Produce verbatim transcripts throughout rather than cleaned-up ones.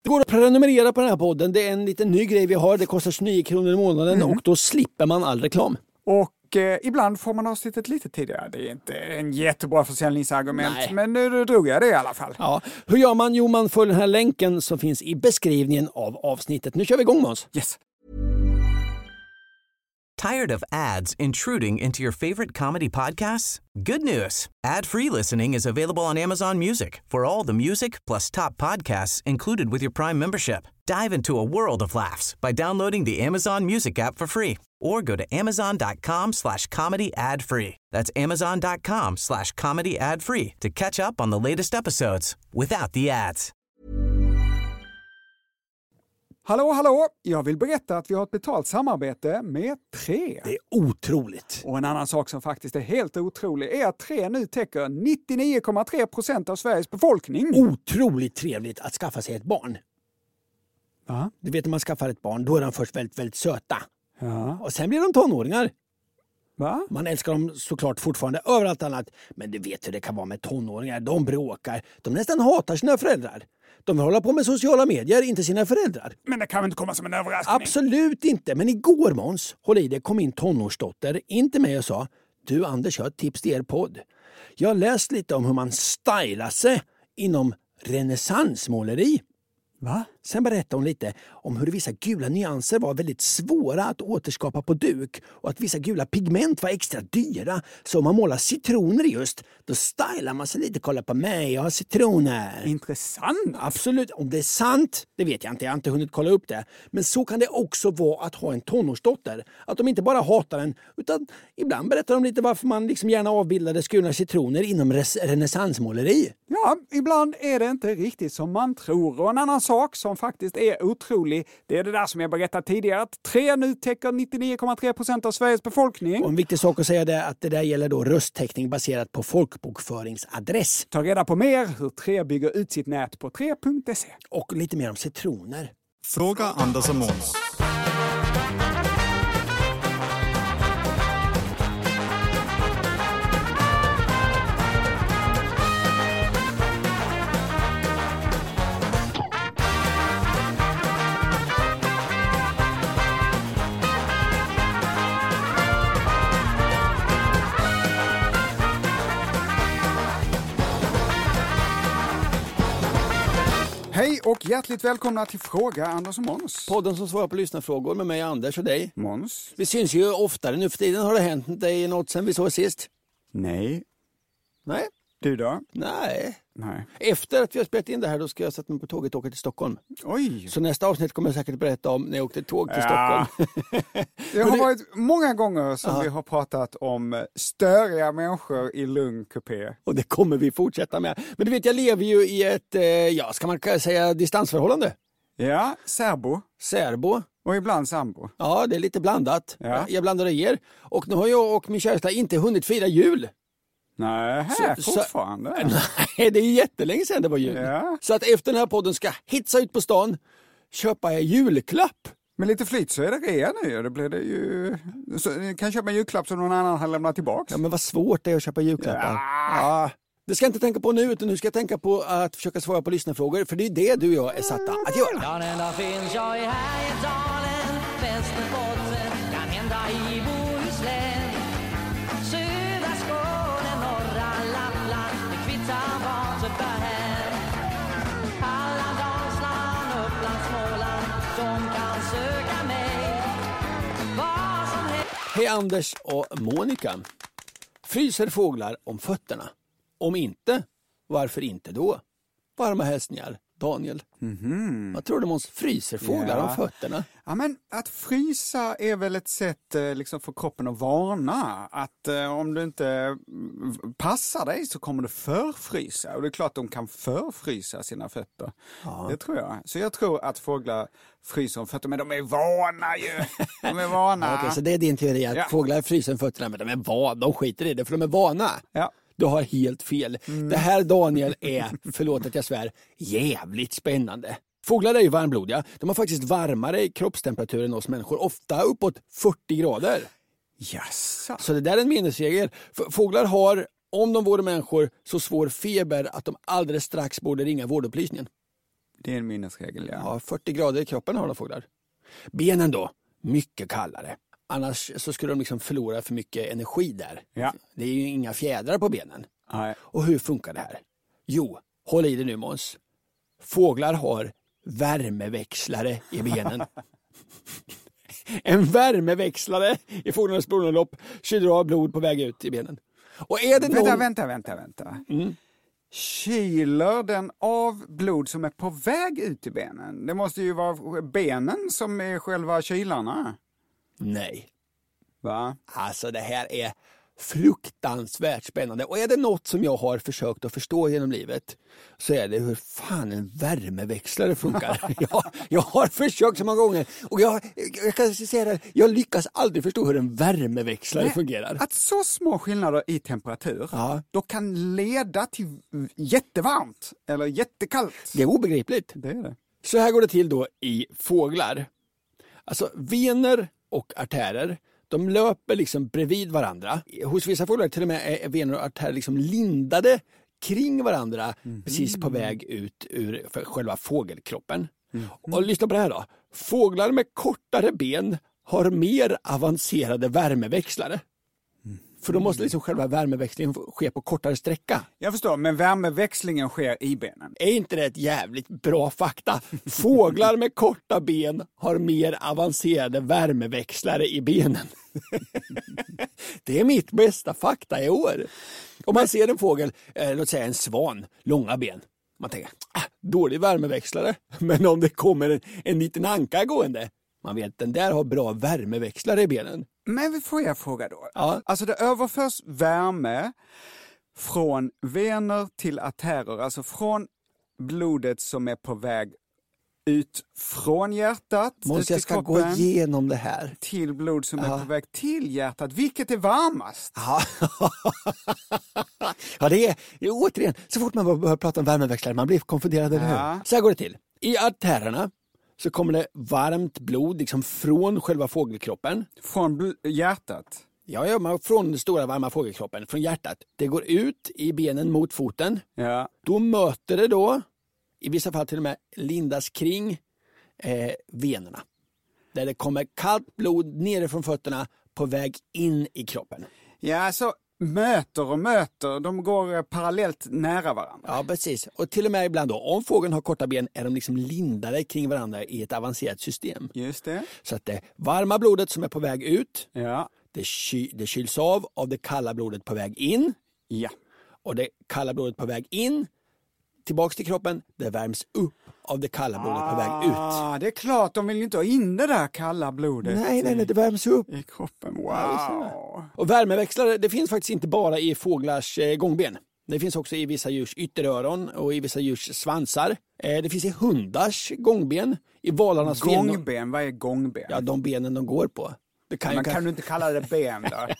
Det går att prenumerera på den här podden. Det är en liten ny grej vi har. Det kostar tjugonio kronor i månaden mm. och då slipper man all reklam. Och eh, ibland får man avsnittet lite tidigare. Det är inte en jättebra försäljningsargument, Nej. men nu, nu drog jag det i alla fall. Ja. Hur gör man? Jo, man följer den här länken som finns i beskrivningen av avsnittet. Nu kör vi igång, Måns. Yes. Tired of ads intruding into your favorite comedy podcasts? Good news. Ad-free listening is available on Amazon Music for all the music plus top podcasts included with your Prime membership. Dive into a world of laughs by downloading the Amazon Music app for free or go to amazon.com slash comedy ad free. That's amazon.com slash comedy ad free to catch up on the latest episodes without the ads. Hallå, hallå! Jag vill berätta att vi har ett betalt samarbete med Tre. Det är otroligt. Och en annan sak som faktiskt är helt otrolig är att Tre nu täcker nittionio komma tre procent av Sveriges befolkning. Otroligt trevligt att skaffa sig ett barn. Va? Du vet när man skaffar ett barn, då är de först väldigt, väldigt söta. Ja. Och sen blir de tonåringar. Va? Man älskar dem såklart fortfarande överallt annat. Men du vet hur det kan vara med tonåringar. De bråkar. De nästan hatar sina föräldrar. De vill hålla på med sociala medier, inte sina föräldrar. Men det kan väl inte komma som en överraskning? Absolut inte. Men igår, Måns, håll i det, kom min tonårsdotter in till mig och sa: du Anders, jag har ett tips till er podd. Jag har läst lite om hur man stylar sig inom renässansmåleri. Va? Sen berättade hon lite om hur vissa gula nyanser var väldigt svåra att återskapa på duk och att vissa gula pigment var extra dyra. Så om man målar citroner just, då stylar man sig lite. Kolla på mig, jag har citroner. Intressant. Absolut. Om det är sant, det vet jag inte. Jag har inte hunnit kolla upp det. Men så kan det också vara att ha en tonårsdotter. Att de inte bara hatar den, utan ibland berättar de lite varför man liksom gärna avbildade skurna citroner inom res- renässansmåleri. Ja, ibland är det inte riktigt som man tror. Och en annan sak som faktiskt är otrolig, det är det där som jag berättade tidigare, att Tre nu täcker nittionio komma tre procent av Sveriges befolkning. Och en viktig sak att säga är att det där gäller då röstteckning baserat på folkbokföringsadress. Ta reda på mer hur Tre bygger ut sitt nät på tre punkt se. Och lite mer om citroner. Fråga Anders och Måns. Hej och hjärtligt välkomna till Fråga Anders och Måns. Podden som svarar på lyssnarfrågor med mig Anders och dig. Måns. Vi syns ju oftare nu för tiden. Har det hänt dig något sen vi såg sist? Nej. Nej. Du då? Nej. Nej. Efter att vi har spelat in det här, då ska jag sätta mig på tåget och åka till Stockholm. Oj. Så nästa avsnitt kommer jag säkert berätta om när jag åkte tåg till ja. Stockholm. Det har varit många gånger som Aha. vi har pratat om störiga människor i lugn kupé. Och det kommer vi fortsätta med. Men du vet, jag lever ju i ett, eh, ja, ska man säga distansförhållande? Ja, särbo. Särbo. Och ibland sambo. Ja, det är lite blandat. Ja. Jag blandar och ger. Och nu har jag och min käresta inte hunnit fira jul. Nej, här Så- fortfarande. Nej, det är jättelänge sedan det var jul. Ja. Så att efter den här podden ska hitsa ut på stan, köpa en julklapp. Med lite flyt så är det rea nu. Det blir det ju... Så ni kan köpa en julklapp som någon annan har lämnat tillbaka. Ja, men vad svårt det är att köpa julklappar. Ja. Ja. Det ska jag inte tänka på nu, utan nu ska jag tänka på att försöka svara på lyssnarfrågor. För det är det du och jag är satta att göra. Ja, den där finns jag i Härjedalen, Västerbotten, kan hända i Bohuslän. Södra Skåne, norra Lappland, det kvittar vart det bär. Halland, Dalsland, Uppland, Småland, de kan söka mig. Vad som helst. Hej Anders och Monica. Fryser fåglar om fötterna? Om inte, varför inte då? Varma hälsningar, Daniel. Mhm. Vad tror du, Måns? Fryser fåglar Ja. om fötterna? Ja, men att frysa är väl ett sätt eh, liksom för kroppen att varna. Att eh, om du inte mm, passar dig så kommer du förfrysa. Och det är klart att de kan förfrysa sina fötter. Ja. Det tror jag. Så jag tror att fåglar fryser om fötter, men de är vana ju. De är vana. Okej, så det är din teori att Ja. fåglar fryser om fötterna, men de är vana, de skiter i det för de är vana. Ja. Du har helt fel. Mm. Det här, Daniel, är, förlåt att jag svär, jävligt spännande. Fåglar är ju varmblodiga. De har faktiskt varmare kroppstemperatur än oss människor. Ofta uppåt fyrtio grader. Jaså. Så det där är en minusregel. F- Fåglar har, om de vore människor, så svår feber att de alldeles strax borde ringa vårdupplysningen. Det är en minnesregel, ja. Ja, fyrtio grader i kroppen har de fåglar. Benen då, mycket kallare. Annars så skulle de liksom förlora för mycket energi där. Ja. Det är ju inga fjädrar på benen. Nej. Och hur funkar det här? Jo, håll i det nu Måns. Fåglar har värmeväxlare i benen. En värmeväxlare i fåglarnas blodomlopp kyler av blod på väg ut i benen. Och är det någon... Vänta, vänta, vänta, vänta. Mm. Kyler den av blod som är på väg ut i benen? Det måste ju vara benen som är själva kylarna. Nej. Va? Alltså det här är fruktansvärt spännande. Och är det något som jag har försökt att förstå genom livet så är det hur fan en värmeväxlare funkar. jag, jag har försökt så många gånger och jag, jag kan säga det, jag lyckas aldrig förstå hur en värmeväxlare Nej, fungerar. Att så små skillnader i temperatur Ja. då kan leda till jättevarmt eller jättekallt. Det är obegripligt. Det är det. Så här går det till då i fåglar. Alltså vener och artärer, de löper liksom bredvid varandra. Hos vissa fåglar till och med är vener och artärer liksom lindade kring varandra mm. precis på väg ut ur själva fågelkroppen. Mm. Och lyssna på det här då. Fåglar med kortare ben har mer avancerade värmeväxlare. Mm. För då måste liksom själva värmeväxlingen ske på kortare sträcka. Jag förstår, men värmeväxlingen sker i benen. Är inte det ett jävligt bra fakta? Fåglar med korta ben har mer avancerade värmeväxlare i benen. Det är mitt bästa fakta i år. Om man ser en fågel, eh, låt säga en svan, långa ben. Man tänker, ah, dålig värmeväxlare. Men om det kommer en, en liten anka gående, man vet den där har bra värmeväxlare i benen. Men får jag fråga då? Ja. Alltså det överförs värme från vener till artärer, alltså från blodet som är på väg ut från hjärtat, Måste jag ut i ska kroppen, gå igenom det här. till blod som Ja. är på väg till hjärtat. Vilket är varmast? Ja, ja det är, det är återigen, så fort man börjar prata om värmeväxlare, man blir konfunderad, eller Ja. hur? Så här går det till. I artärerna så kommer det varmt blod liksom från själva fågelkroppen. Från bl- hjärtat? Ja, ja, man- från den stora varma fågelkroppen, från hjärtat. Det går ut i benen mot foten. Ja. Då möter det då, i vissa fall till och med lindas kring eh, venerna. Där det kommer kallt blod nere från fötterna på väg in i kroppen. Ja, alltså möter och möter, de går eh, parallellt nära varandra. Ja, precis. Och till och med ibland då, om fågeln har korta ben är de liksom lindade kring varandra i ett avancerat system. Just det. Så att det varma blodet som är på väg ut, Ja. det, ky- det kyls av av det kalla blodet på väg in. Ja. Och det kalla blodet på väg in, tillbaks till kroppen, det värms upp av det kalla blodet på väg ut. Ah, det är klart, de vill ju inte ha in det där kalla blodet Nej, nej, nej, det värms upp. i kroppen. Ja, Wow. Och värmeväxlare, det finns faktiskt inte bara i fåglars eh, gångben. Det finns också i vissa djurs ytteröron och i vissa djurs svansar. Eh, det finns i hundars gångben, i valarnas ben. Gångben, vad är gångben? Ja, de benen de går på. Det kan, Men ju, kan du inte kalla det ben då?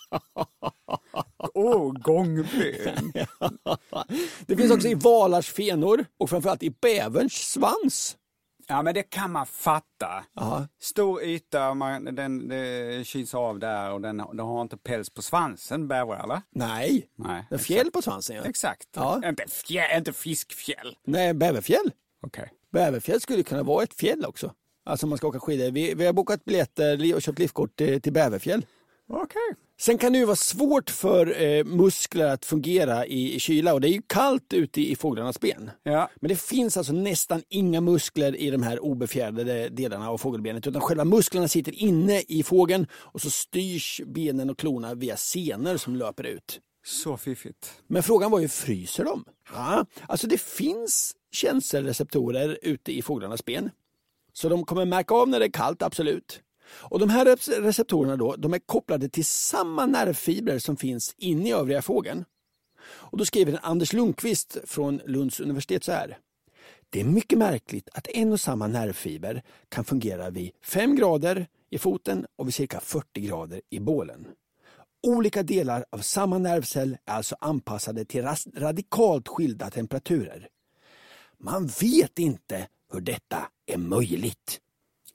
Åh, oh, gångben. Det finns också i valars fenor och framförallt i bäverns svans. Ja, men det kan man fatta. Ja. Stor yta, man, den det kyls av där och den, den har inte päls på svansen, bävrar eller? Nej, Nej. en fjäll på svansen. Ja. Exakt. Ja. Inte, fjäll, inte fiskfjäll. Nej, bäverfjäll. Okej. Okay. Bäverfjäll skulle kunna vara ett fjäll också. Alltså man ska åka skidor. Vi, vi har bokat biljetter och köpt liftkort till, till Bäverfjäll. Okej. Okay. Sen kan det ju vara svårt för eh, muskler att fungera i, i kyla och det är ju kallt ute i, i fåglarnas ben. Ja. Men det finns alltså nästan inga muskler i de här obefjärdade delarna av fågelbenet utan själva musklerna sitter inne i fågeln och så styrs benen och klorna via senor som löper ut. Så fiffigt. Men frågan var ju, fryser de? Ja, alltså det finns känselreceptorer ute i fåglarnas ben. Så de kommer märka av när det är kallt, absolut. Och de här receptorerna då, de är kopplade till samma nervfibrer som finns inne i övriga fågeln. Och då skriver Anders Lundqvist från Lunds universitet så här. Det är mycket märkligt att en och samma nervfiber kan fungera vid fem grader i foten och vid cirka fyrtio grader i bålen. Olika delar av samma nervcell är alltså anpassade till radikalt skilda temperaturer. Man vet inte hur detta är möjligt.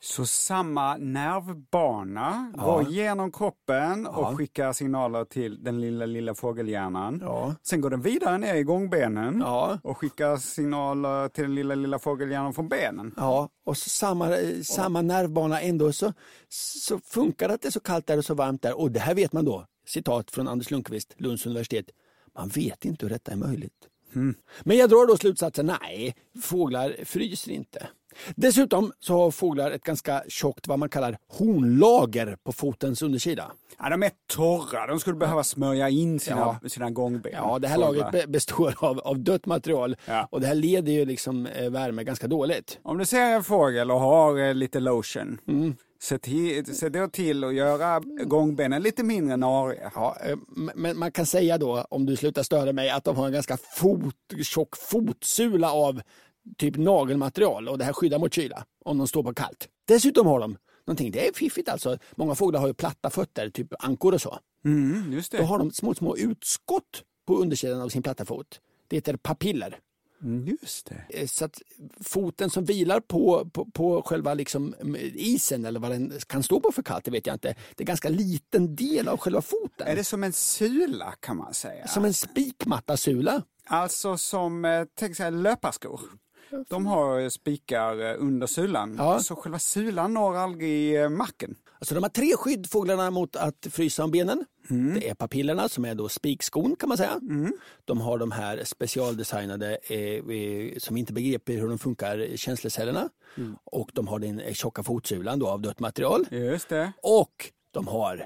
Så samma nervbana Ja. går genom kroppen Ja. och skickar signaler till den lilla, lilla fågelhjärnan. Ja. Sen går den vidare ner i gångbenen Ja. och skickar signaler till den lilla, lilla fågelhjärnan från benen. Ja, och så samma, samma nervbana ändå så, så funkar det att det är så kallt där och så varmt där. Och det här vet man då, citat från Anders Lundqvist, Lunds universitet. Man vet inte hur detta är möjligt. Mm. Men jag drar då slutsatsen, nej, fåglar fryser inte. Dessutom så har fåglar ett ganska tjockt, vad man kallar hornlager på fotens undersida. Ja, de är torra, de skulle behöva smörja in sina, Ja. sina gångben. Ja, det här Fåglar. lagret be- består av, av dött material Ja. och det här leder ju liksom eh, värme ganska dåligt. Om du ser en fågel och har eh, lite lotion, Mm. se, till, se då till att göra gångbenen lite mindre nariga. Ja, eh, men man kan säga då, om du slutar störa mig, att de har en ganska fot, tjock fotsula av typ nagelmaterial och det här skyddar mot kyla om de står på kallt. Dessutom har de någonting, det är fiffigt alltså, många fåglar har ju platta fötter, typ ankor och så. Mm, just Då det. har de små, små utskott på undersidan av sin platta fot. Det heter papiller. Mm, just det. Eh, Så att foten som vilar på, på, på själva liksom isen eller vad den kan stå på för kallt, det vet jag inte. Det är en ganska liten del av själva foten. Är det som en sula kan man säga? Som en spikmattasula. Alltså som, eh, tänk sig löparskor. De har spikar eh, under sulan, Ja. så själva sulan når aldrig eh, marken. Alltså de har tre skydd fåglarna mot att frysa om benen. Mm. Det är papillerna som är då spikskon kan man säga. De har de här specialdesignade eh, eh, som inte begriper hur de funkar, känslocellerna. Mm. Och de har den eh, tjocka fotsulan då av dött material. Just det. Och de har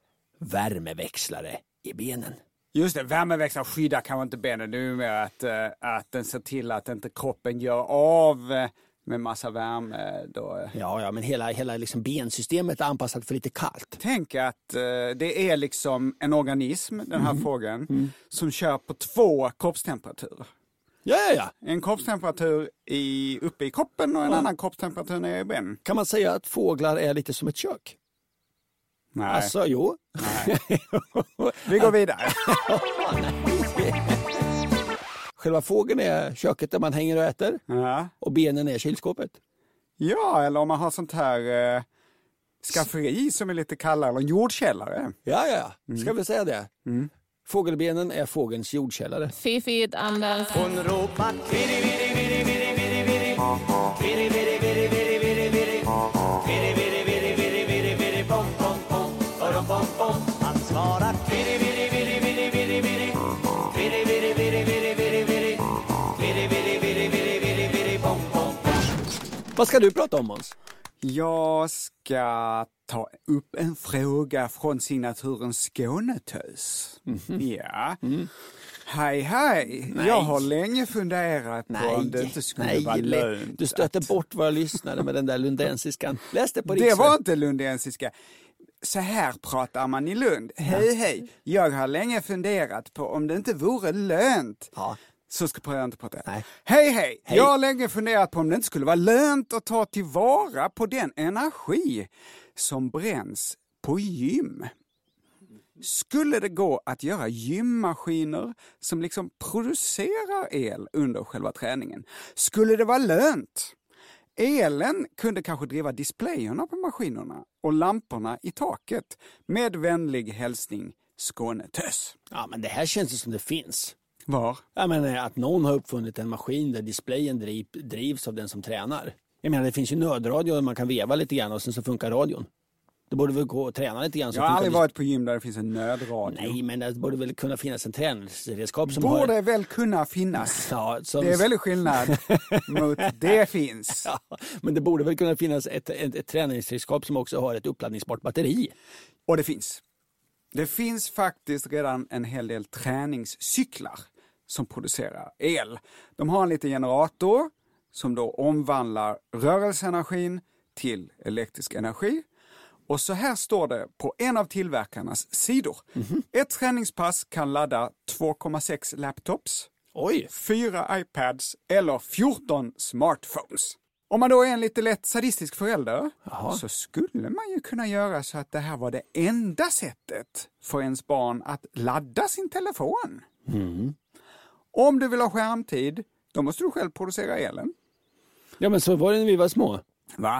värmeväxlare i benen. Just det, värmeväxlar skyddar kanske inte benen. Det är ju mer att, eh, att den ser till att inte kroppen gör av eh, med massa värme. Då. Ja, ja, men hela, hela liksom bensystemet är anpassat för lite kallt. Tänk att eh, det är liksom en organism, den här fågeln, som kör på två kroppstemperaturer. Ja, ja, ja. En kroppstemperatur i, uppe i kroppen och en annan kroppstemperatur nere i benen. Kan man säga att fåglar är lite som ett kök? Nej, Alltså, jo. vi går vidare. Själva fågeln är köket där man hänger och äter. Ja. Och benen är kylskåpet. Ja, eller om man har sånt här eh, skafferi som är lite kallare, eller en jordkällare. Ja, ja, ja. Ska vi säga det? Fågelbenen är fågelns jordkällare. Fiffigt, Anders. Hon ropar virri, virri, virri, virri, virri, virri. Virri, virri, virri, virri, virri, virri. Virri, virri, virri, virri, virri, virri. Bom, bom, bom, bom, bom, bom. Han svarar virri, virri, virri, virri, virri, virri. Virri, virri, virri, virri, virri, virri. Virri, virri, virri, virri, virri, virri. Bom, bom, bom. Vad ska du prata om, Måns? Jag ska ta upp en fråga från signaturen Skånetös. Ja. Hej, hej. Nej. Jag har länge funderat på om det inte skulle nej, vara le- lönt. Du stöter att- bort våra lyssnare med den där lundensiskan. Läs det på Det riksvä- var inte lundensiska. Så här pratar man i Lund. Hej, hej. Jag har länge funderat på om det inte vore lönt. Ja. Så ska jag inte prata. Nej. Hej, hej. Hej. Jag har länge funderat på om det inte skulle vara lönt att ta tillvara på den energi som bränns på gym. Skulle det gå att göra gymmaskiner som liksom producerar el under själva träningen? Skulle det vara lönt? Elen kunde kanske driva displayerna på maskinerna och lamporna i taket. Med vänlig hälsning Skånetös. Ja, men det här känns ju som det finns. Var? Jag menar att någon har uppfunnit en maskin där displayen driv, drivs av den som tränar. Jag menar, det finns ju nödradio där man kan veva lite grann och sen så funkar radion. Det borde väl gå att träna lite grann. Så Jag har funkar aldrig dis- varit på gym där det finns en nödradio. Nej, men det borde väl kunna finnas en träningsredskap som Borde har... väl kunna finnas. Ja, som... Det är väldigt skillnad mot det finns. Ja, men det borde väl kunna finnas ett, ett, ett träningsredskap som också har ett uppladdningsbart batteri. Och det finns. Det finns faktiskt redan en hel del träningscyklar som producerar el. De har en liten generator som då omvandlar rörelseenergin till elektrisk energi. Och så här står det på en av tillverkarnas sidor. Mm-hmm. Ett träningspass kan ladda två komma sex laptops, Oj! fyra iPads eller fjorton smartphones. Om man då är en lite lätt sadistisk förälder Jaha. så skulle man ju kunna göra så att det här var det enda sättet för ens barn att ladda sin telefon. Mm. Om du vill ha skärmtid, då måste du själv producera elen. Ja, men så var det när vi var små. Va?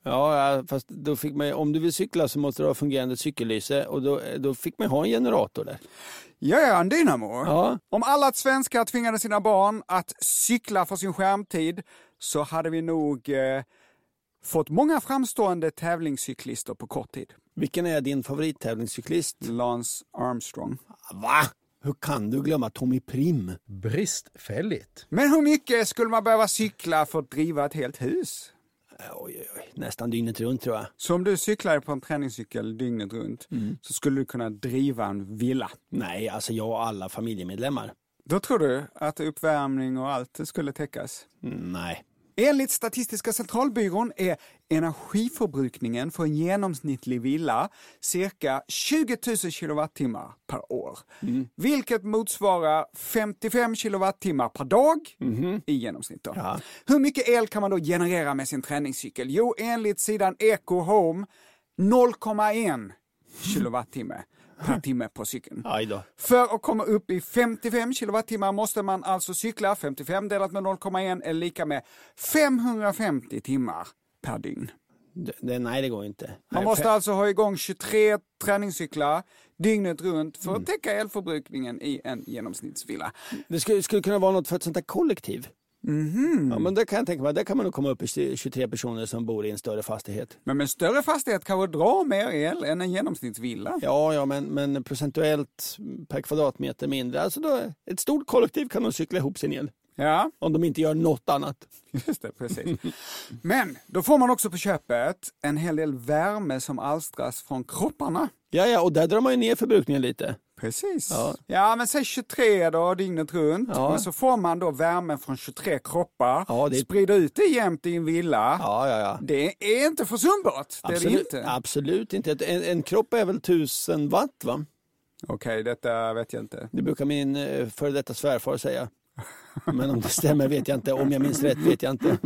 Ja, fast då fick man, om du vill cykla så måste du ha fungerande cykellyse och då, då fick man ha en generator där. Ja, ja, en dynamo. Ja. Om alla svenskar tvingade sina barn att cykla för sin skärmtid så hade vi nog eh, fått många framstående tävlingscyklister på kort tid. Vilken är din favorittävlingscyklist? Lance Armstrong. Va? Hur kan du glömma Tommy Prim? Bristfälligt. Men hur mycket skulle man behöva cykla för att driva ett helt hus? Oj, oj, oj. Nästan dygnet runt tror jag. Så om du cyklar på en träningscykel dygnet runt mm. så skulle du kunna driva en villa? Nej, alltså jag och alla familjemedlemmar. Då tror du att uppvärmning och allt skulle täckas? Mm, nej. Enligt Statistiska centralbyrån är energiförbrukningen för en genomsnittlig villa cirka tjugo tusen kilowattimmar per år. Mm. Vilket motsvarar femtiofem kilowattimmar per dag mm. i genomsnitt. Då. Ja. Hur mycket el kan man då generera med sin träningscykel? Jo, enligt sidan Eco Home noll komma en kilowattimme per timme på cykeln. Aj då. För att komma upp i femtiofem kilowattimmar måste man alltså cykla. femtiofem delat med noll komma en är lika med femhundrafemtio timmar per dygn. Det, det, nej, det går inte. Man nej, måste fe- alltså ha igång tjugotre träningscyklar dygnet runt för att täcka elförbrukningen i en genomsnittsvilla. Det skulle, skulle kunna vara något för ett sånt här kollektiv. Mm-hmm. Ja, men det kan jag tänka mig. Där kan man nog komma upp i tjugotre personer som bor i en större fastighet. Men med större fastighet kan man dra mer el än en genomsnittsvilla. Ja, ja men, men procentuellt per kvadratmeter mindre. Alltså då, ett stort kollektiv kan de cykla ihop sin el. Ja. Om de inte gör något annat. Just det, precis. Men då får man också på köpet en hel del värme som alstras från kropparna. Ja, ja, och där drar man ju ner förbrukningen lite. Precis. Ja, ja men säg tjugotre då, dygnet runt. Ja. Men så får man då värme från tjugotre kroppar. Ja, det... Sprida ut det jämt i en villa. Ja, ja, ja. Det är inte försumbart. Det absolut, är det inte. Absolut inte. En, en kropp är väl tusen watt, va? Okej, okay, detta vet jag inte. Det brukar min eh, före detta svärfar säga. Men om det stämmer vet jag inte. Om jag minns rätt vet jag inte.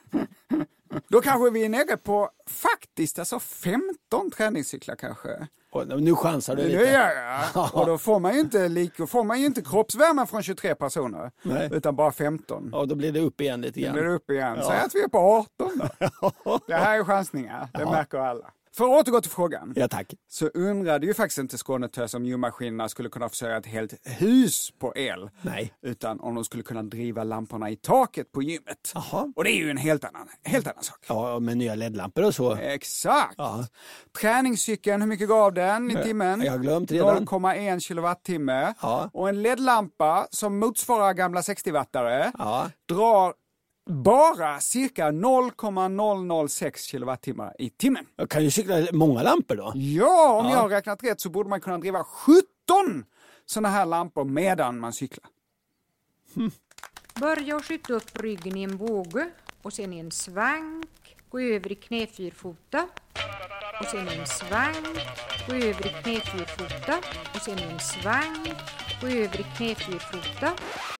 Då kanske vi är nere på faktiskt alltså femton träningscyklar kanske. Och nu chansar du lite. Nu gör jag. Och då får man ju inte, lik, får man ju inte kroppsvärme från tjugotre personer. Nej. Utan bara femton. Ja, då blir det upp igen lite grann. Då blir det upp igen. Ja. Säg att vi är på arton då. Det här är chansningar. Det ja. Märker alla. För att återgå till frågan. Ja, tack. Så undrade ju faktiskt inte Skånetös om gymmaskinerna skulle kunna försörja ett helt hus på el. Nej. Utan om de skulle kunna driva lamporna i taket på gymmet. Aha. Och det är ju en helt annan, helt annan sak. Ja, med nya L E D-lampor och så. Exakt. Ja. Träningscykeln, hur mycket gav den i timmen? Jag har glömt redan. noll komma en kilowattimme. Ja. Och en L E D-lampa som motsvarar gamla sextio-wattare Ja. drar bara cirka noll komma noll noll sex kilowattimmar i timmen. Jag kan ju cykla många lampor då. Ja, om Ja. jag har räknat rätt så borde man kunna driva sjutton sådana här lampor medan man cyklar. Hm. Börja och skjuta upp ryggen i en båge och sen i en svank, gå över i knäfyrfota och sen i en svank, gå över i knäfyrfota och sen i en svank, gå över i knäfyrfota.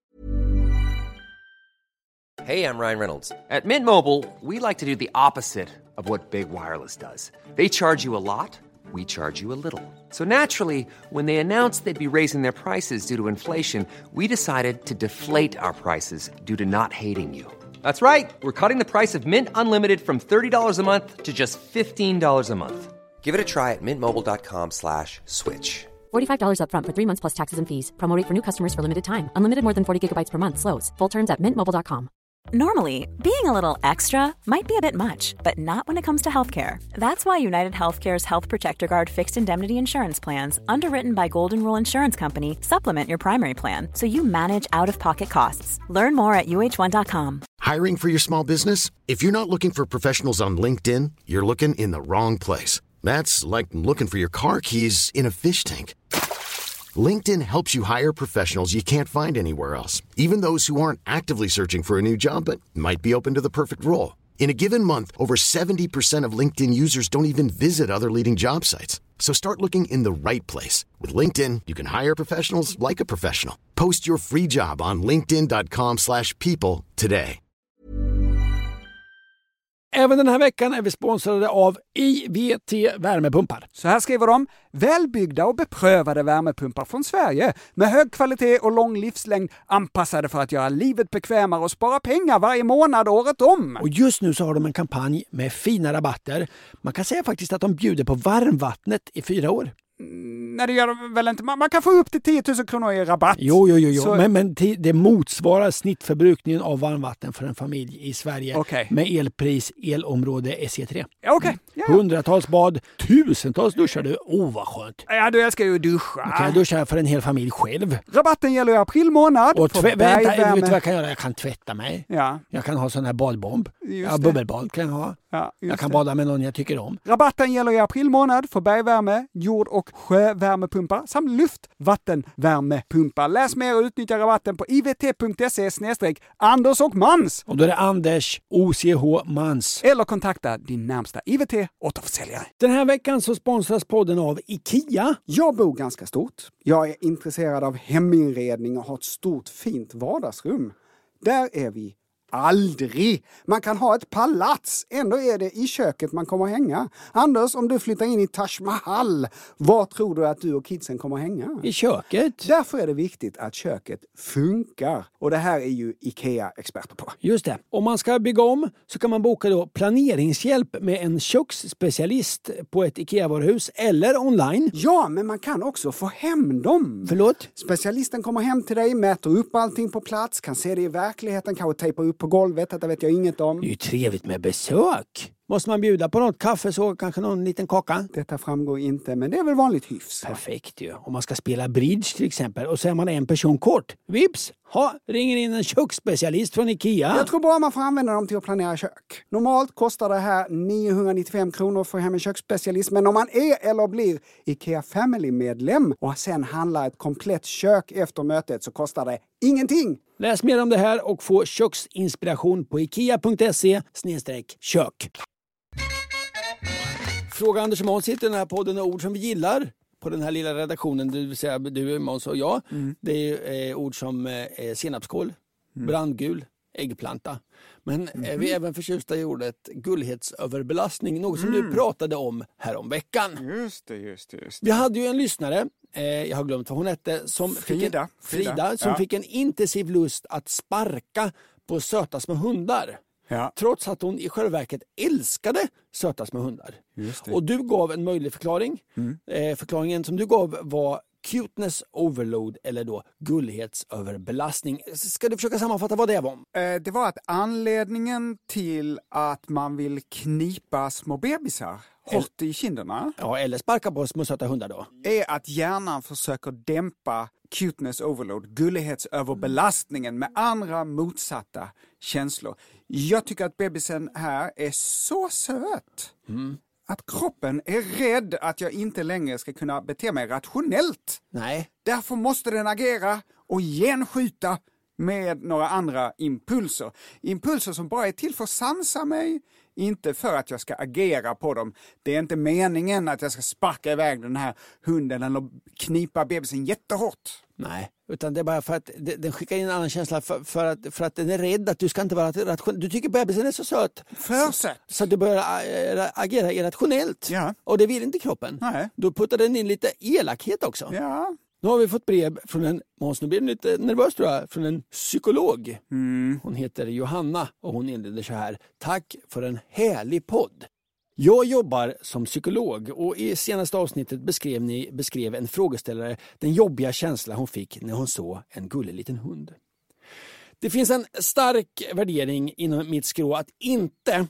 Hey, I'm Ryan Reynolds. At Mint Mobile, we like to do the opposite of what Big Wireless does. They charge you a lot, we charge you a little. So naturally, when they announced they'd be raising their prices due to inflation, we decided to deflate our prices due to not hating you. That's right. We're cutting the price of Mint Unlimited from thirty dollars a month to just fifteen dollars a month. Give it a try at mintmobile.com slash switch. forty-five dollars up front for three months plus taxes and fees. Promo rate for new customers for limited time. Unlimited more than forty gigabytes per month slows. Full terms at mint mobile dot com. Normally, being a little extra might be a bit much, but not when it comes to healthcare. That's why United Healthcare's Health Protector Guard fixed indemnity insurance plans, underwritten by Golden Rule Insurance Company, supplement your primary plan so you manage out-of-pocket costs. Learn more at U H one dot com. Hiring for your small business? If you're not looking for professionals on LinkedIn, you're looking in the wrong place. That's like looking for your car keys in a fish tank. LinkedIn helps you hire professionals you can't find anywhere else, even those who aren't actively searching for a new job but might be open to the perfect role. In a given month, over seventy percent of LinkedIn users don't even visit other leading job sites. So start looking in the right place. With LinkedIn, you can hire professionals like a professional. Post your free job on linkedin dot com slash people today. Även den här veckan är vi sponsrade av I V T värmepumpar. Så här skriver de: välbyggda och beprövade värmepumpar från Sverige med hög kvalitet och lång livslängd, anpassade för att göra livet bekvämare och spara pengar varje månad året om. Och just nu så har de en kampanj med fina rabatter. Man kan säga faktiskt att de bjuder på varmvattnet i fyra år. Nej, det gör de väl inte. Man, man kan få upp till tio tusen kronor i rabatt. Jo, jo, jo, jo. Så... men, men det motsvarar snittförbrukningen av varmvatten för en familj i Sverige okay. med elpris elområde S E tre. Ja, okay. ja. Hundratals bad, tusentals duschar du. Åh, oh, vad skönt. Ja, du älskar ju att duscha. Du kan duscha för en hel familj själv. Rabatten gäller i april månad. Och tve- vänta, vet du vad jag kan göra? Jag kan tvätta mig. Ja. Jag kan ha sån här badbomb. Ja, bubbelbad kan jag ha. Ja, jag kan det. bada med någon jag tycker om. Rabatten gäller i april månad för bergvärme, jord- och sjövärmepumpar samt luftvattenvärmepumpar. Läs mer och utnyttja rabatten på ivt.se snedstreck Anders och Mans. Och då är det Anders O C H Mans. Eller kontakta din närmsta I V T återförsäljare. Den här veckan så sponsras podden av IKEA. Jag bor ganska stort. Jag är intresserad av heminredning och har ett stort fint vardagsrum. Där är vi aldrig. Man kan ha ett palats, ändå är det i köket man kommer att hänga. Anders, om du flyttar in i Taj Mahal, var tror du att du och kidsen kommer att hänga? I köket. Därför är det viktigt att köket funkar. Och det här är ju IKEA experter på. Just det. Om man ska bygga om så kan man boka då planeringshjälp med en köksspecialist på ett IKEA-varuhus eller online. Ja, men man kan också få hem dem. Förlåt? Specialisten kommer hem till dig, mäter upp allting på plats, kan se det i verkligheten, kanske tejpa upp på golvet, detta vet jag inget om. Det är ju trevligt med besök. Måste man bjuda på något kaffe så kanske någon liten kaka? Detta framgår inte, men det är väl vanligt hyfs. Perfekt ju. Om man ska spela bridge till exempel och så är man en person kort. Vips! Ha, ringer in en köksspecialist från IKEA. Jag tror bara man får använda dem till att planera kök. Normalt kostar det här niohundranittiofem kronor för hem en köksspecialist, men om man är eller blir IKEA Family-medlem och sen handlar ett komplett kök efter mötet så kostar det ingenting. Läs mer om det här och få köksinspiration på ikea.se snedstreck kök. Fråga Anders och Måns sitter i den här podden och ord som vi gillar på den här lilla redaktionen, det vill säga du, Måns och jag. Mm. Det är eh, ord som eh, senapskål, mm. brandgul, äggplanta. Men mm. är vi även förtjusta i ordet gullhetsöverbelastning, något som mm. du pratade om här om veckan. Just det, just det, just det. Vi hade ju en lyssnare, eh, jag har glömt vad hon hette, som Frida, fick en, Frida, Frida som ja. fick en intensiv lust att sparka på söta små hundar. Ja. Trots att hon i själva verket älskade söta små hundar. Och du gav en möjlig förklaring. Mm. Eh, förklaringen som du gav var cuteness overload eller då gullighetsöverbelastning. Ska du försöka sammanfatta vad det var? Eh, det var att anledningen till att man vill knipa små bebisar hårt i kinderna. Ja, eller sparka på små söta hundar då. Är att hjärnan försöker dämpa cuteness overload, gullighetsöverbelastningen med andra motsatta känslor. Jag tycker att bebisen här är så söt. Mm. Att kroppen är rädd att jag inte längre ska kunna bete mig rationellt. Nej. Därför måste den agera och genskjuta med några andra impulser. Impulser som bara är till för att sansa mig, inte för att jag ska agera på dem. Det är inte meningen att jag ska sparka iväg den här hunden eller knipa bebisen jättehårt. Nej, utan det är bara för att den skickar in en annan känsla för, för, att, för att den är rädd att du ska inte vara rationell. Du tycker bebisen är så söt. För söt. Så, så att du börjar agera irrationellt. Ja. Och det vill inte kroppen. Nej. Då puttar den in lite elakhet också. Ja. Nu har vi fått brev från en, Måns, nu blir lite nervös tror jag, från en psykolog. Mm. Hon heter Johanna och hon inleder så här. Tack för en härlig podd. Jag jobbar som psykolog och i senaste avsnittet beskrev ni beskrev en frågeställare den jobbiga känsla hon fick när hon såg en gullig liten hund. Det finns en stark värdering inom mitt skrå att inte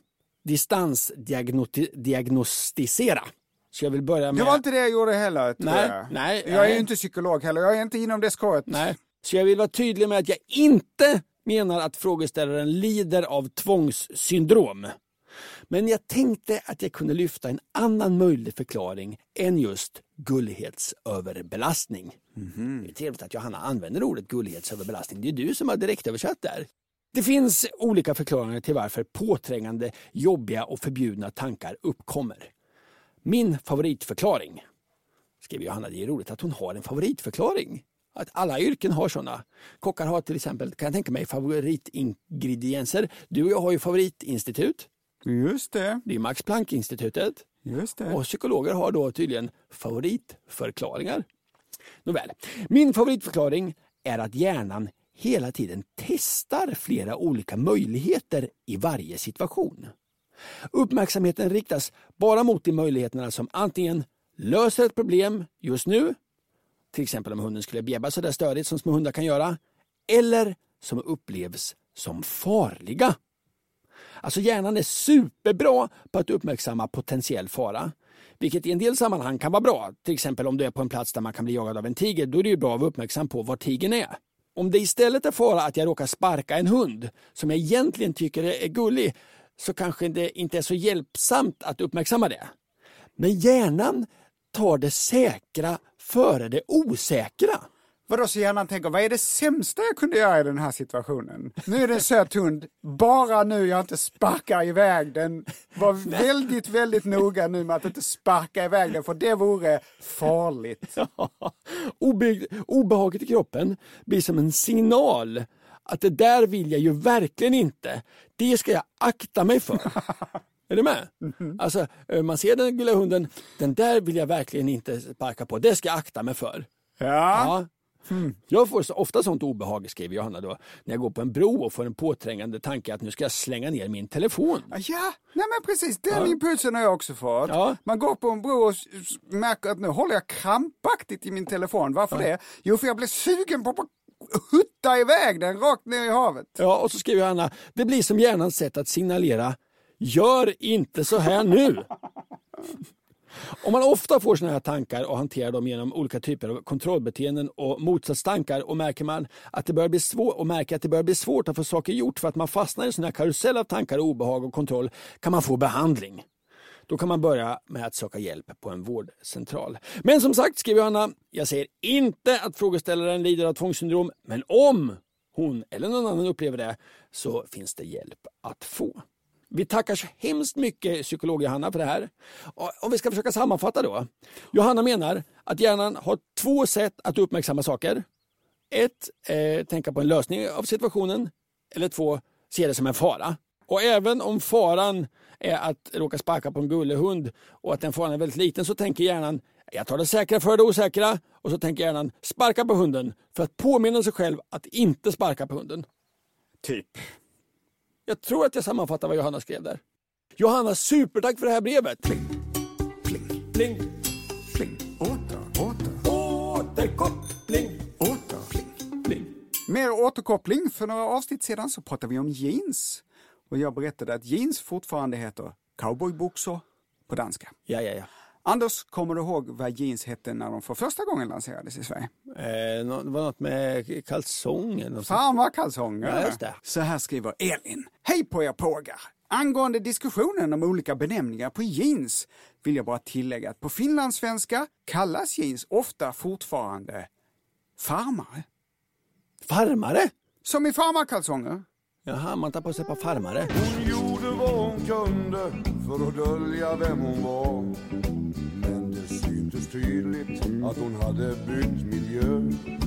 distansdiagnostisera. Så jag vill börja med... Det var inte det jag gjorde heller, tror nej, jag. Nej, jag är ju inte psykolog heller, jag är inte inom det skrået. Nej, så jag vill vara tydlig med att jag inte menar att frågeställaren lider av tvångssyndrom. Men jag tänkte att jag kunde lyfta en annan möjlig förklaring än just gullighetsöverbelastning. Mm-hmm. Det är trevligt att Johanna använder ordet gullighetsöverbelastning. Det är du som har direkt översatt där. Det finns olika förklaringar till varför påträngande, jobbiga och förbjudna tankar uppkommer. Min favoritförklaring, skriver Johanna, det är roligt att hon har en favoritförklaring. Att alla yrken har sådana. Kockar har till exempel, kan jag tänka mig, favoritingredienser. Du och jag har ju favoritinstitut. Just det. Det är Max Planck-institutet. Just det. Och psykologer har då tydligen favoritförklaringar. Nåväl, min favoritförklaring är att hjärnan hela tiden testar flera olika möjligheter i varje situation. Uppmärksamheten riktas bara mot de möjligheterna som antingen löser ett problem just nu, till exempel om hunden skulle bjäbba så där störigt som små hundar kan göra, eller som upplevs som farliga. Alltså hjärnan är superbra på att uppmärksamma potentiell fara, vilket i en del sammanhang kan vara bra. Till exempel om du är på en plats där man kan bli jagad av en tiger, då är det ju bra att vara uppmärksam på var tigern är. Om det istället är fara att jag råkar sparka en hund som jag egentligen tycker är gullig, så kanske det inte är så hjälpsamt att uppmärksamma det. Men hjärnan tar det säkra före det osäkra. Vadå, så hjärnan tänker, vad är det sämsta jag kunde göra i den här situationen? Nu är det en söt hund, bara nu jag inte sparkar iväg den. Var väldigt, väldigt noga nu med att inte sparka iväg den, för det vore farligt. Ja, obe- obehaget i kroppen blir som en signal att det där vill jag ju verkligen inte. Det ska jag akta mig för. Är du med? Mm-hmm. Alltså, man ser den gula hunden, den där vill jag verkligen inte sparka på. Det ska jag akta mig för. Ja. Ja. Mm. Jag får så ofta sånt obehag, skriver Johanna då, när jag går på en bro och får en påträngande tanke att nu ska jag slänga ner min telefon. Ja, nej men precis, den Ja. impulsen har jag också fått. Ja. Man går på en bro och s- märker att nu håller jag krampaktigt i min telefon. Varför Ja. det? Jo, för jag blev sugen på att hutta iväg den rakt ner i havet. Ja, och så skriver Johanna, det blir som hjärnans sätt att signalera, gör inte så här nu. Om man ofta får såna här tankar och hanterar dem genom olika typer av kontrollbeteenden och motsatstankar, och märker man att det börjar bli svårt och märker att det börjar bli svårt att få saker gjort för att man fastnar i en sån här karusell av tankar, obehag och kontroll, kan man få behandling. Då kan man börja med att söka hjälp på en vårdcentral. Men som sagt, skriver Johanna, jag säger inte att frågeställaren lider av tvångssyndrom, men om hon eller någon annan upplever det, så finns det hjälp att få. Vi tackar så hemskt mycket psykolog Johanna för det här. Och om vi ska försöka sammanfatta då. Johanna menar att hjärnan har två sätt att uppmärksamma saker. Ett, eh, tänka på en lösning av situationen. Eller två, se det som en fara. Och även om faran är att råka sparka på en gullehund och att den faran är väldigt liten, så tänker hjärnan, jag tar det säkra för det osäkra. Och så tänker hjärnan, sparka på hunden för att påminna sig själv att inte sparka på hunden. Typ. Jag tror att jag sammanfattar vad Johanna skrev där. Johanna, supertack för det här brevet. Pling, pling, Pling. pling. Åter, åter, Återkoppling. åter, pling. Pling. Mer återkoppling. För några avsnitt sedan så pratade vi om jeans. Och jag berättade att jeans fortfarande heter cowboyboxer på danska. Ja, ja, ja. Anders, kommer du ihåg vad jeans hette när de för första gången lanserades i Sverige? Eh, nå- det var något med kalsong eller något sånt. Fan vad kalsonger. Ja, just det. Så här skriver Elin. Hej på er pågar. Angående diskussionen om olika benämningar på jeans vill jag bara tillägga att på finlandssvenska kallas jeans ofta fortfarande farmare. Farmare? Som i farmarkalsonger. Jaha, man tar på sig på farmare. Hon gjorde vad hon kunde för att dölja vem hon var. Men det syntes tydligt att hon hade bytt miljö.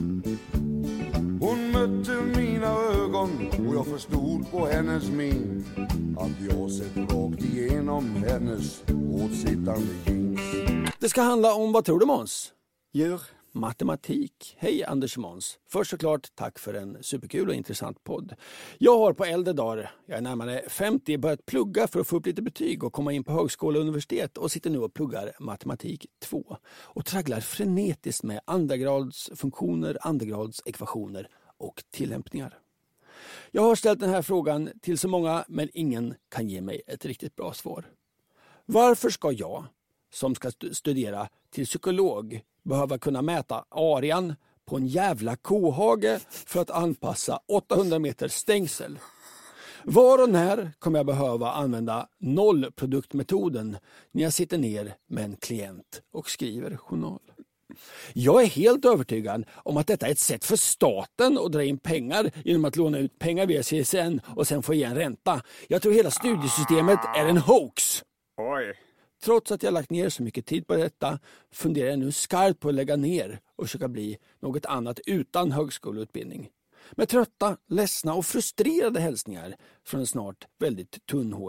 Hon mötte mina ögon och jag förstod på hennes min att jag sett rakt igenom hennes åtsittande jeans. Det ska handla om, vad tror du Måns? Djur. Matematik. Hej Anders och Måns. Först såklart, tack för en superkul och intressant podd. Jag har på äldre dagar, jag är närmare femtio, börjat plugga för att få upp lite betyg och komma in på högskola och universitet, och sitter nu och pluggar matematik två. Och tragglar frenetiskt med andragradsfunktioner, andragradsekvationer och tillämpningar. Jag har ställt den här frågan till så många, men ingen kan ge mig ett riktigt bra svar. Varför ska jag, som ska studera till psykolog, behöva kunna mäta arean på en jävla kohage för att anpassa åttahundra meter stängsel? Var och när kommer jag behöva använda nollproduktmetoden när jag sitter ner med en klient och skriver journal? Jag är helt övertygad om att detta är ett sätt för staten att dra in pengar genom att låna ut pengar via C S N och sen få igen ränta. Jag tror hela studiesystemet är en hoax. Oj. Trots att jag lagt ner så mycket tid på detta funderar jag nu skarpt på att lägga ner och försöka bli något annat utan högskoleutbildning. Med trötta, ledsna och frustrerade hälsningar från en snart väldigt tunnhårig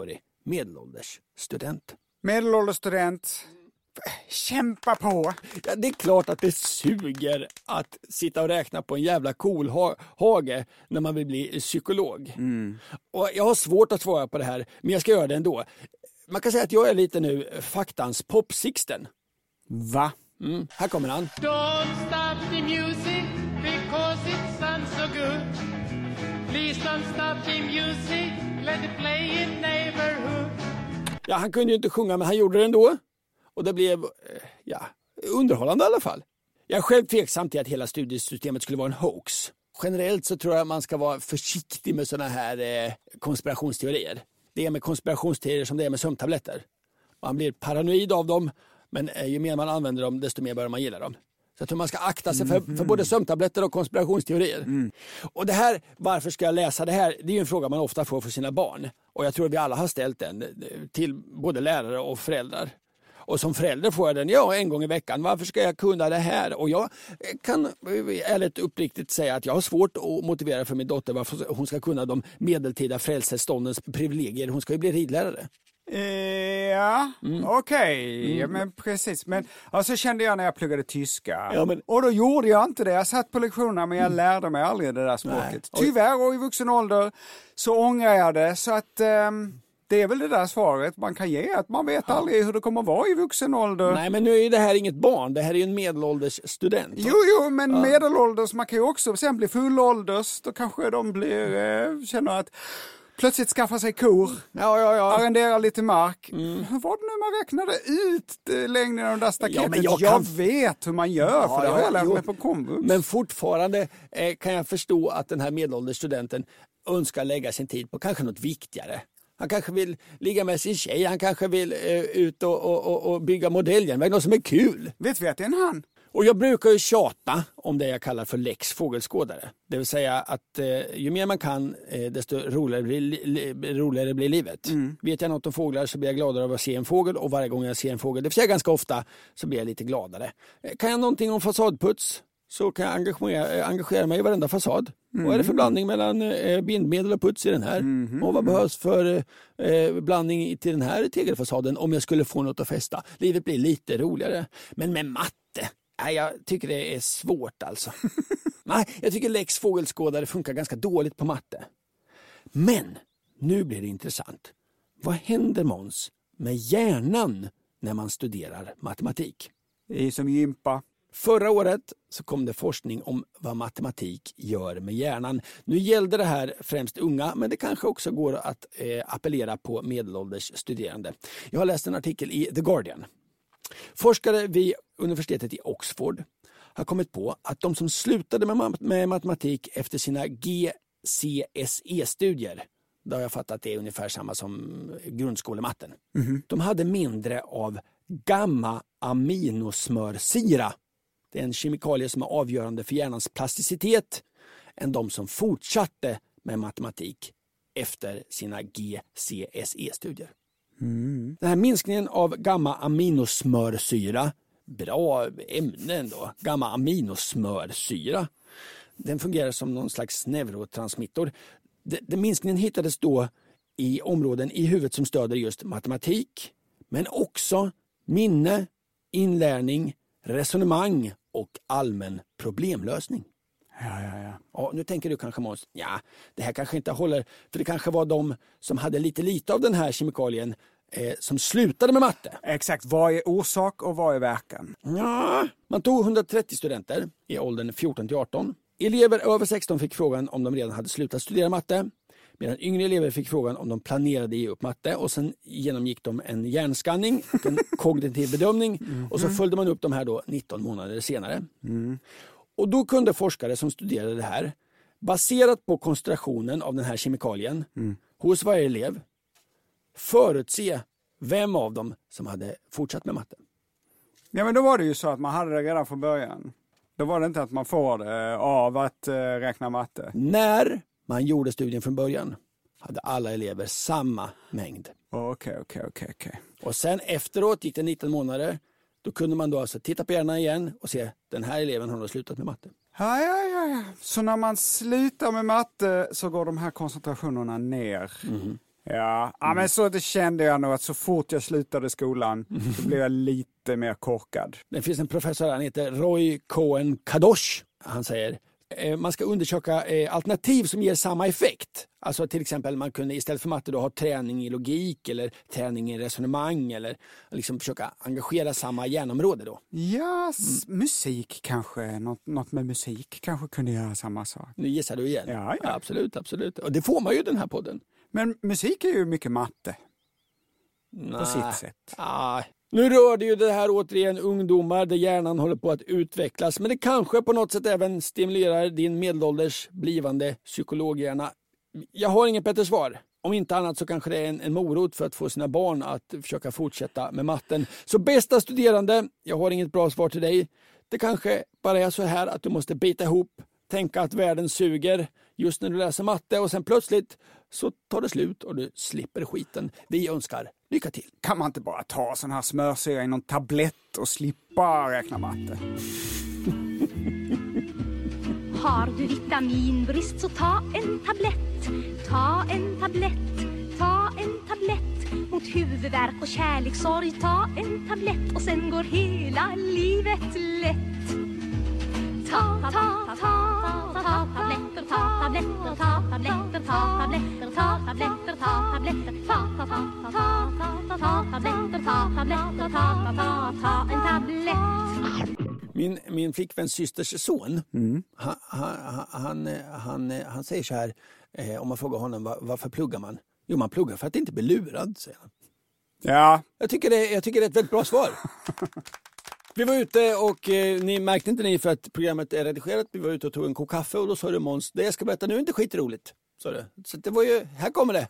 medelålders student. Medelålders student. Kämpa på. Ja, det är klart att det suger att sitta och räkna på en jävla kolhage när man vill bli psykolog. Mm. Och jag har svårt att svara på det här, men jag ska göra det ändå. Man kan säga att jag är lite nu faktans popsixten. Va? Mm, här kommer han. Don't stop the music because it sounds so good. Please don't stop the music, let it play in neighborhood. Ja, han kunde ju inte sjunga, men han gjorde det ändå. Och det blev, ja, underhållande i alla fall. Jag är själv tveksam till att hela studiesystemet skulle vara en hoax. Generellt så tror jag man ska vara försiktig med sådana här eh, konspirationsteorier. Det är med konspirationsteorier som det är med sömntabletter. Man blir paranoid av dem, men eh, ju mer man använder dem, desto mer börjar man gilla dem. Så jag tror man ska akta sig för, för både sömntabletter och konspirationsteorier. Mm. Och det här, varför ska jag läsa det här? Det är ju en fråga man ofta får för sina barn. Och jag tror att vi alla har ställt den till både lärare och föräldrar. Och som förälder får jag den, ja, en gång i veckan. Varför ska jag kunna det här? Och jag kan ärligt uppriktigt säga att jag har svårt att motivera för min dotter varför hon ska kunna de medeltida frälseståndens privilegier. Hon ska ju bli ridlärare. Ja, Mm. okej, okay. Mm. Men precis. Men och så kände jag när jag pluggade tyska. Ja, men... Och då gjorde jag inte det. Jag satt på lektionerna, men jag mm. lärde mig aldrig det där språket. Nej. Tyvärr, och i vuxen ålder så ångrar jag det. Så att um, det är väl det där svaret man kan ge. Att man vet ja. aldrig hur det kommer att vara i vuxen ålder. Nej, men nu är det här inget barn. Det här är ju en medelålders student. Jo, jo, men ja. medelålders, man kan ju också sen bli fullålders. Då kanske de blir, eh, känner att plötsligt skaffa sig kor, ja, ja, ja. arrendera lite mark. Mm. Hur var det nu man räknade ut längden av de där staketet? Ja, men jag, jag, jag kan... vet hur man gör, ja, för det har jag lärt mig på komvux. Men fortfarande eh, kan jag förstå att den här medelålders studenten önskar lägga sin tid på kanske något viktigare. Han kanske vill ligga med sin tjej, han kanske vill eh, ut och, och, och bygga modellgen, något som är kul. Vet vi att det är en han? Och jag brukar ju tjata om det jag kallar för lex fågelskådare. Det vill säga att eh, ju mer man kan, eh, desto roligare blir, li, roligare blir livet. Mm. Vet jag något om fåglar så blir jag gladare av att se en fågel. Och varje gång jag ser en fågel, det vill säga ganska ofta, så blir jag lite gladare. Eh, kan jag någonting om fasadputs så kan jag engagera, engagera mig i varenda fasad. Mm. Vad är det för blandning mellan eh, bindmedel och puts i den här? Mm. Och vad behövs för eh, blandning till den här tegelfasaden om jag skulle få något att fästa? Livet blir lite roligare. Men med matte, nej, jag tycker det är svårt alltså. Nej, jag tycker lex fågelskådare funkar ganska dåligt på matte. Men nu blir det intressant. Vad händer, Måns, med hjärnan när man studerar matematik? Det är som gympa. Förra året så kom det forskning om vad matematik gör med hjärnan. Nu gällde det här främst unga, men det kanske också går att eh, appellera på medelålders studerande. Jag har läst en artikel i The Guardian. Forskare vid universitetet i Oxford har kommit på att de som slutade med, med matematik efter sina G C S E-studier, då har jag fattat att det är ungefär samma som grundskolematten. Mm-hmm. De hade mindre av gamma-aminosmörsyra. Det är en kemikalie som är avgörande för hjärnans plasticitet än de som fortsatte med matematik efter sina G C S E-studier. Mm. Den här minskningen av gamma-aminosmörsyra, bra ämne ändå, gamma-aminosmörsyra, den fungerar som någon slags neurotransmittor. Den minskningen hittades då i områden i huvudet som stöder just matematik, men också minne, inlärning, resonemang och allmän problemlösning. Ja, ja, ja. Ja, nu tänker du kanske, Måns, ja, det här kanske inte håller, för det kanske var de som hade lite lite av den här kemikalien eh, som slutade med matte. Exakt, vad är orsak och vad är verkan? Ja, man tog hundratrettio studenter i åldern fjorton till arton. Elever över sexton fick frågan om de redan hade slutat studera matte, medan yngre elever fick frågan om de planerade ge upp matte, och sen genomgick de en hjärnskanning och en kognitiv bedömning mm. och så följde man upp de här då nitton månader senare. Mm. Och då kunde forskare som studerade det här, baserat på koncentrationen av den här kemikalien mm. hos varje elev, förutse vem av dem som hade fortsatt med matte. Ja, men då var det ju så att man hade det redan från början. Då var det inte att man får det av att uh, räkna matte. När man gjorde studien från början hade alla elever samma mängd. Okej, okej, okej, okej. Och sen efteråt gick det nitton månader. Då kunde man då alltså titta på hjärnan igen och se, den här eleven har då slutat med matte. Ja, ja, ja, ja. Så när man slutar med matte så går de här koncentrationerna ner. Mm. Ja, ja men så det kände jag nog att så fort jag slutade skolan så blev jag lite mer korkad. Det finns en professor, han heter Roy Cohen Kadosh. Han säger eh, man ska undersöka eh, alternativ som ger samma effekt. Alltså till exempel man kunde istället för matte då ha träning i logik eller träning i resonemang eller liksom försöka engagera samma hjärnområde då. Ja, s- mm. musik kanske, något, något med musik kanske kunde göra samma sak. Nu gissar du igen. Ja, ja. Ja, absolut, absolut. Och det får man ju den här podden. Men musik är ju mycket matte. Nej. På sitt sätt. Ah. Nu rör det ju det här återigen ungdomar där hjärnan håller på att utvecklas. Men det kanske på något sätt även stimulerar din medelålders blivande psykologhjärna. Jag har inget bättre svar. Om inte annat så kanske det är en, en morot för att få sina barn att försöka fortsätta med matten. Så bästa studerande, jag har inget bra svar till dig. Det kanske bara är så här att du måste bita ihop, tänka att världen suger just när du läser matte och sen plötsligt så tar det slut och du slipper skiten. Vi önskar lycka till. Kan man inte bara ta sån här smörsyra i någon tablett och slippa räkna matte? Har du vitaminbrist så ta en tablett. Ta en tablett, ta en tablett. Mot huvudvärk och kärlekssorg, ta en tablett. Och sen går hela livet lätt. Ta, ta, ta, ta, ta tabletter, ta tabletter, ta tabletter, ta tabletter, ta tabletter, ta tabletter, ta, ta, ta, ta, ta, ta, ta tabletter, ta tabletter, ta, ta, ta, en tablett. Min, min flickväns systers son, mm. han, han, han, han, han säger så här, eh, om man frågar honom var, varför pluggar man? Jo, man pluggar för att inte bli lurad, säger han. Ja. Jag tycker det, jag tycker det är ett väldigt bra svar. Vi var ute och eh, ni märkte inte ni för att programmet är redigerat. Vi var ute och tog en kopp kaffe och då sa du Måns, det jag ska berätta nu är inte skitroligt. Sa du. Så det var ju, här kommer det.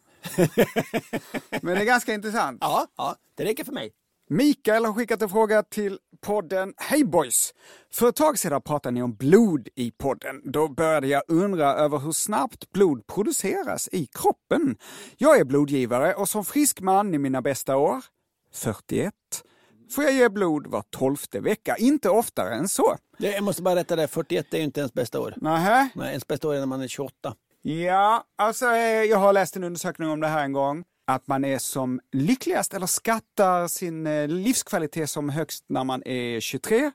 Men det är ganska intressant. Ja, ja, det räcker för mig. Mikael har skickat en fråga till podden. Hej boys! För ett tag sedan pratade ni om blod i podden. Då började jag undra över hur snabbt blod produceras i kroppen. Jag är blodgivare och som frisk man i mina bästa år, fyrtioett, får jag ge blod var tolfte vecka. Inte oftare än så. Jag måste bara rätta det, fyrtioett är ju inte ens bästa år. Nähä? Nej, ens bästa år är när man är tjugoåtta. Ja, alltså jag har läst en undersökning om det här en gång. Att man är som lyckligast eller skattar sin livskvalitet som högst när man är tjugotre.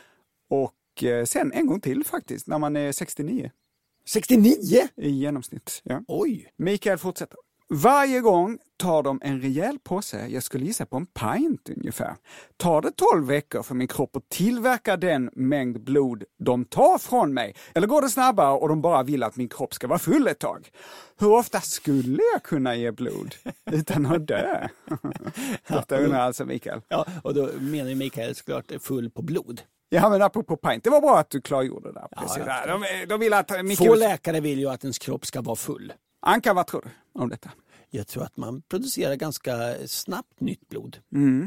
Och sen en gång till faktiskt, när man är sextionio. sextionio? I genomsnitt, ja. Oj. Mikael fortsätter. Varje gång tar de en rejäl påse, jag skulle gissa på en pint ungefär. Tar det tolv veckor för min kropp att tillverka den mängd blod de tar från mig? Eller går det snabbare och de bara vill att min kropp ska vara full ett tag? Hur ofta skulle jag kunna ge blod utan att dö? Detta undrar alltså Mikael. Ja, och då menar ju Mikael såklart full på blod. Ja, men apropå pint, det var bra att du klargjorde det där. Ja, precis. ja. De, de vill att Mikael... Få läkare vill ju att ens kropp ska vara full. Anka, vad tror du om detta? Jag tror att man producerar ganska snabbt nytt blod. Mm.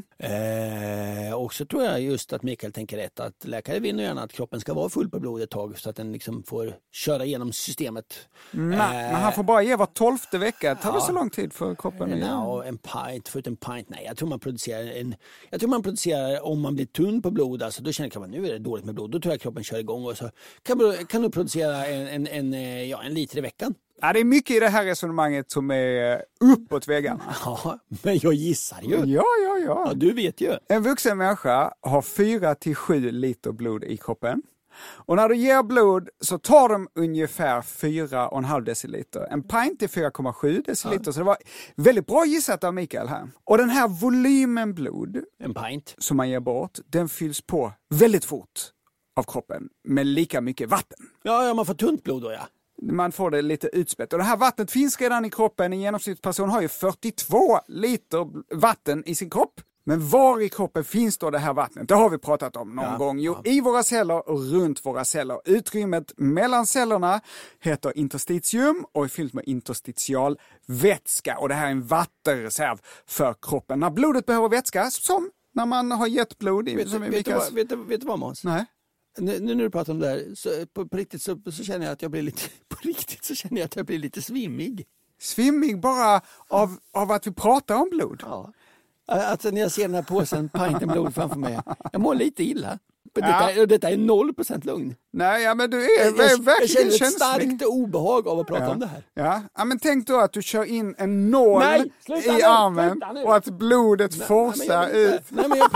Eh, och så tror jag just att Mikael tänker rätt, att läkare vill gärna att kroppen ska vara full på blod ett tag så att den liksom får köra igenom systemet. Mm, eh, men han får bara ge var tolfte vecka. Tar ja. det så lång tid för kroppen? Eh, no, en pint, för en pint, nej. Jag tror man producerar en, jag tror man producerar om man blir tunn på blod, alltså då känner kroppen nu är det dåligt med blod. Då tror jag kroppen kör igång och så kan, kan du producera en, en, en, ja, en liter i veckan. Ja, det är mycket i det här resonemanget som är uppåt väggarna. Ja, men jag gissar ju. Ja, ja, ja. Ja, du vet ju. En vuxen människa har fyra till sju liter blod i kroppen. Och när du ger blod så tar de ungefär fyra komma fem deciliter. En pint är fyra komma sju deciliter. Ja. Så det var väldigt bra gissat av Mikael här. Och den här volymen blod, en pint, som man ger bort, den fylls på väldigt fort av kroppen med lika mycket vatten. Ja, ja, man får tunt blod då, ja. Man får det lite utspätt. Och det här vattnet finns redan i kroppen. En genomsnittsperson har ju fyrtiotvå liter vatten i sin kropp. Men var i kroppen finns då det här vattnet? Det har vi pratat om någon ja, gång. Jo, ja. I våra celler och runt våra celler. Utrymmet mellan cellerna heter interstitium och är fyllt med interstitialvätska. Och det här är en vattenreserv för kroppen. När blodet behöver vätska, som när man har gett blod i. Vet, som vet, vet, du, vad, vet, du, vet du vad, Måns? Nej. Nu, nu när du pratar om det här, så, på, på riktigt så, så känner jag att jag blir lite, på riktigt så känner jag att jag blir lite svimmig. Svimmig bara av, av att vi pratar om blod? Ja. Alltså när jag ser den här påsen pint med blod framför mig. Jag mår lite illa. Detta, ja. detta är noll procent lugn. Nej, ja, men du är jag, jag, verkligen jag känner ett känslig. starkt obehag av att prata ja. om det här. Ja. ja, men tänk då att du kör in en nål nej, i armen och att blodet nej, forsar nej, ut. Nej, men jag,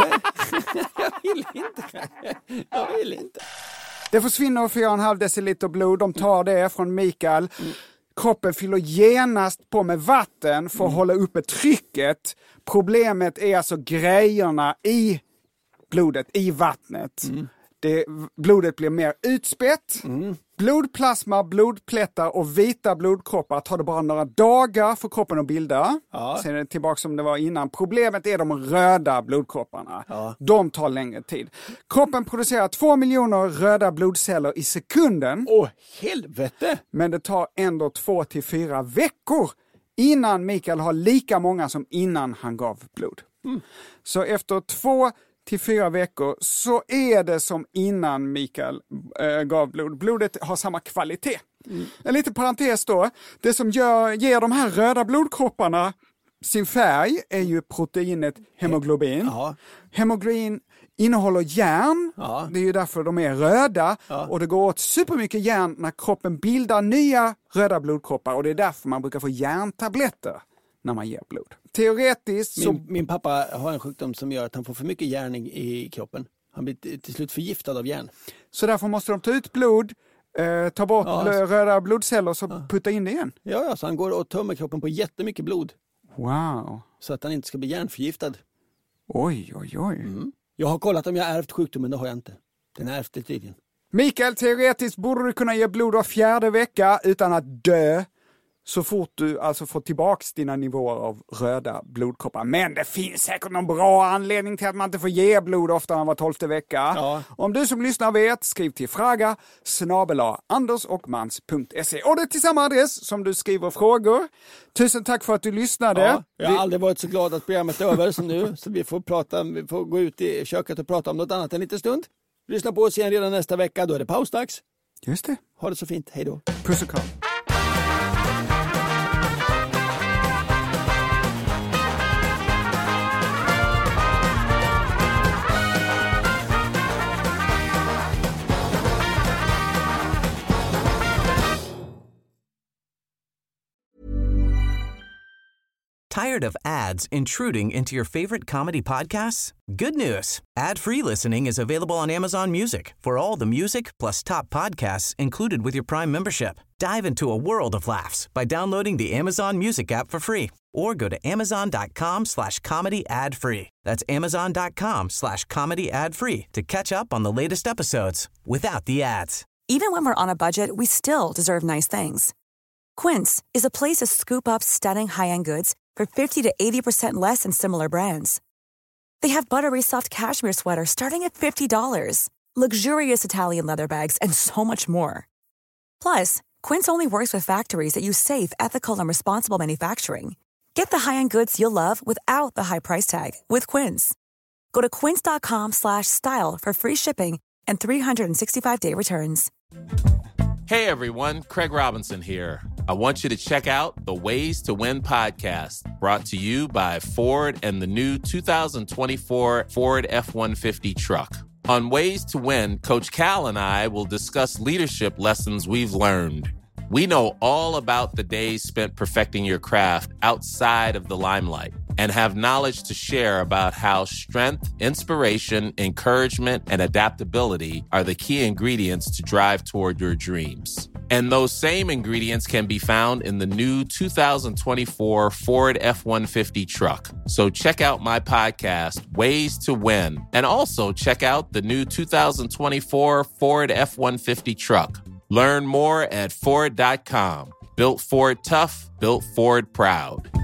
jag vill inte. Jag vill inte. Det försvinner fyra komma fem deciliter blod. De tar det från Mikael. Mm. Kroppen fyller genast på med vatten för att mm. hålla uppe trycket. Problemet är alltså grejerna i blodet, i vattnet. Mm. Det, blodet blir mer utspätt. Mm. Blodplasma, blodplättar och vita blodkroppar tar det bara några dagar för kroppen att bilda. Ja. Sen är det tillbaka som det var innan. Problemet är de röda blodkropparna. Ja. De tar längre tid. Kroppen producerar två miljoner röda blodceller i sekunden. Åh, helvete! Men det tar ändå två till fyra veckor innan Mikael har lika många som innan han gav blod. Mm. Så efter två till fyra veckor så är det som innan Mikael äh, gav blod. Blodet har samma kvalitet. Mm. En liten parentes då. Det som gör, ger de här röda blodkropparna sin färg är ju proteinet hemoglobin. Ja. Hemoglobin innehåller järn. Ja. Det är ju därför de är röda. Ja. Och det går åt supermycket järn när kroppen bildar nya röda blodkroppar. Och det är därför man brukar få järntabletter när man ger blod. Teoretiskt så... Min, min pappa har en sjukdom som gör att han får för mycket järn i, i kroppen. Han blir till slut förgiftad av järn. Så därför måste de ta ut blod, eh, ta bort ja, så... röda blodceller och så ja. putta in det igen. Ja, ja, så han går och tömmer kroppen på jättemycket blod. Wow. Så att han inte ska bli järnförgiftad. Oj, oj, oj. Mm. Jag har kollat om jag har ärvt sjukdomen, det har jag inte. Den är ärvt det tydligen. Mikael, teoretiskt borde du kunna ge blod var fjärde vecka utan att dö. Så fort du alltså får tillbaks dina nivåer av röda blodkroppar. Men det finns säkert någon bra anledning till att man inte får ge blod oftare än var tolfte vecka. Ja. Om du som lyssnar vet, skriv till fraga snabel-a andersochmans punkt se. Och det är till samma adress som du skriver frågor. Tusen tack för att du lyssnade. Ja, jag har vi... aldrig varit så glad att programmet är över som nu. Så vi får, prata, vi får gå ut i köket och prata om något annat en liten stund. Lyssna på oss igen redan nästa vecka. Då är det pausdags. Just det. Ha det så fint. Hej då. Puss och kram. Tired of ads intruding into your favorite comedy podcasts? Good news. Ad-free listening is available on Amazon Music for all the music plus top podcasts included with your Prime membership. Dive into a world of laughs by downloading the Amazon Music app for free or go to amazon.com slash comedy ad free. That's amazon.com slash comedy ad free to catch up on the latest episodes without the ads. Even when we're on a budget, we still deserve nice things. Quince is a place to scoop up stunning high-end goods for fifty to eighty percent less than similar brands. They have buttery soft cashmere sweaters starting at fifty dollars, luxurious Italian leather bags, and so much more. Plus, Quince only works with factories that use safe, ethical, and responsible manufacturing. Get the high-end goods you'll love without the high price tag with Quince. Go to quince.com slash style for free shipping and three sixty-five day returns. Hey everyone, Craig Robinson here. I want you to check out the Ways to Win podcast, brought to you by Ford and the new two thousand twenty-four Ford F one fifty truck. On Ways to Win, Coach Cal and I will discuss leadership lessons we've learned. We know all about the days spent perfecting your craft outside of the limelight and have knowledge to share about how strength, inspiration, encouragement, and adaptability are the key ingredients to drive toward your dreams. And those same ingredients can be found in the new two thousand twenty-four Ford F one fifty truck. So check out my podcast, Ways to Win, and also check out the new two thousand twenty-four Ford F one fifty truck. Learn more at Ford dot com. Built Ford tough, built Ford proud.